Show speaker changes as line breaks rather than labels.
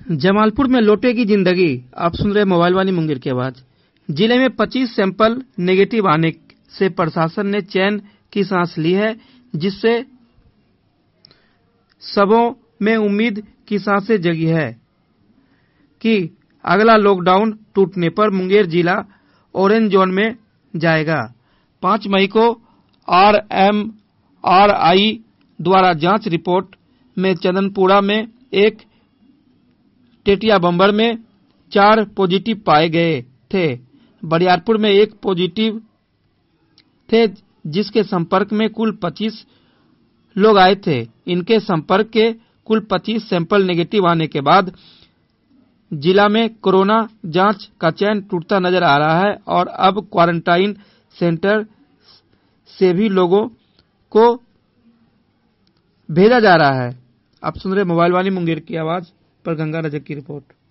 जमालपुर में लौटेगी जिंदगी। आप सुन रहे मोबाइल वाली मुंगेर की आवाज। जिले में 25 सैंपल नेगेटिव आने से प्रशासन ने चैन की सांस ली है, जिससे सबों में उम्मीद की सांसें जगी है कि अगला लॉकडाउन टूटने पर मुंगेर जिला ऑरेंज जोन में जाएगा। 5 मई को RMRI द्वारा जांच रिपोर्ट में चंदनपुरा में एक, टेटिया बंबर में 4 पॉजिटिव पाए गए थे। बरियारपुर में 1 पॉजिटिव थे, जिसके संपर्क में कुल 25 लोग आए थे। इनके संपर्क के कुल 25 सैंपल नेगेटिव आने के बाद जिला में कोरोना जांच का चैन टूटता नजर आ रहा है और अब क्वारंटाइन सेंटर से भी लोगों को भेजा जा रहा है। आप सुन रहे मोबाइल वाली मुंगेर की आवाज पर गंगा रजक की रिपोर्ट।